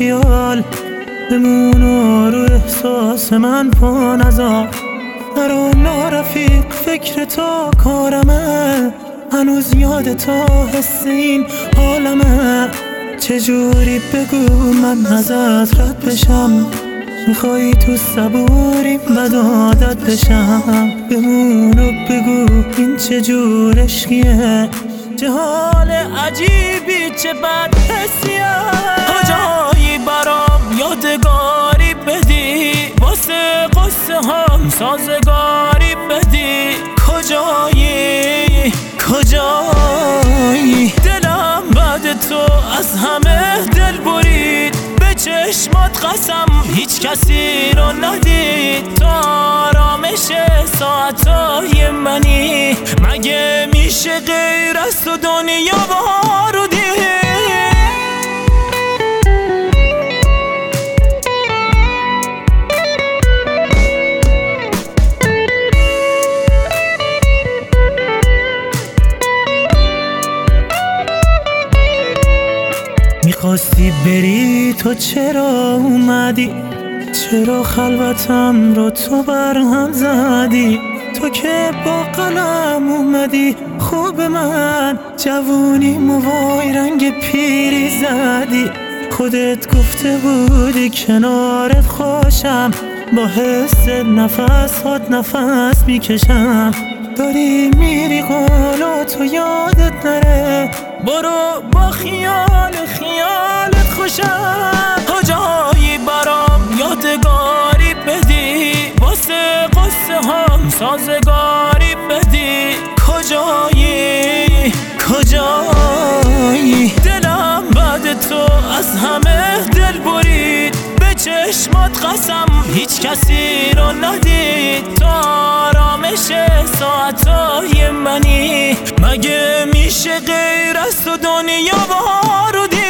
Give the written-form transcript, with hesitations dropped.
خیال بمون و رو احساس من پا نذار. نرو نارفیق فکر تو کارمه، هنوز یاد تو حس این عالمه. چجوری بگو من ازت رد بشم، میخوایی تو صبوری بد عادت بشم. بمون و بگو این چجور عشقیه، چه حال عجیبی چه بد حسیه. کجایی برام یادگاری بدی، واسه قصه هم سازگاری بدی. کجایی دلم بعد تو از همه دل برید. به چشمات قسم هیچ کسی رو ندید. تو آرامش ساعتای منی، مگه میشه غیر از تو دنیا بارودی؟ میخواستی بری تو چرا اومدی؟ چرا خلوتم رو تو برهم زدی؟ تو که با قلم اومدی خوب من، جوونی موای رنگ پیری زدی. خودت گفته بودی کنارت خوشم، با حس نفس هات نفس میکشم. داری میری قولو تو یادت نره، برو با خیالت خوشم. کجایی برام یادگاری بدی، واسه قصه هم سازگاری بدی. کجایی دلم بعد تو از همه دل برید. به چشمات قسم هیچ کسی رو ندید. تو آرامش ساعتای منی، مگه میشه غیر از تو دنیا بارودی؟